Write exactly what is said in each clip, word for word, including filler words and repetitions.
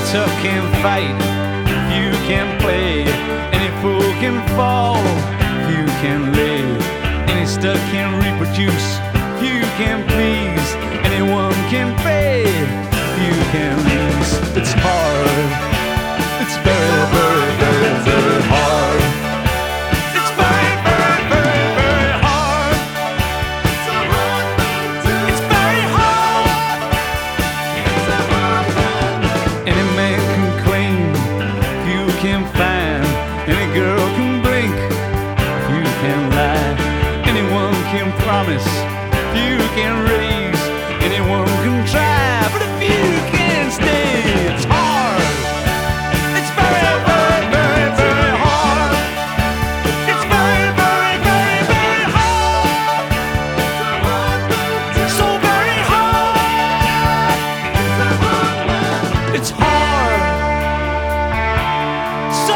tough can fight, few can play. Any fool can fall, few can live. Any stud can reproduce, few can please. Anyone can fade, few can lose. It's hard, it's very, very, very, very hard. It's very, very, very, very hard. It's very hard. Any man can claim, few can find. Any girl can blink, few can lie. Anyone can promise, few can raise. Anyone can try, but a few can stay. It's hard. It's very, very, very, very hard. It's very, very, very, very hard. So very hard. It's hard. So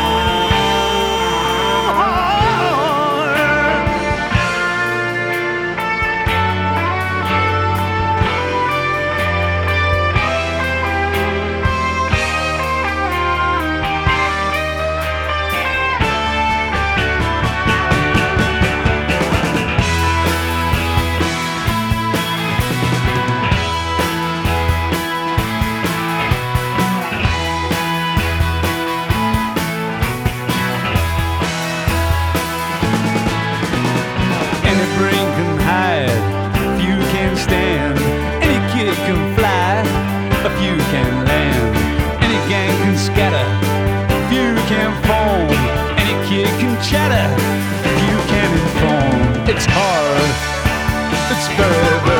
brain can hide, few can stand. Any kid can fly, a few can land. Any gang can scatter, few can form. Any kid can chatter, few can inform. It's hard, it's very, very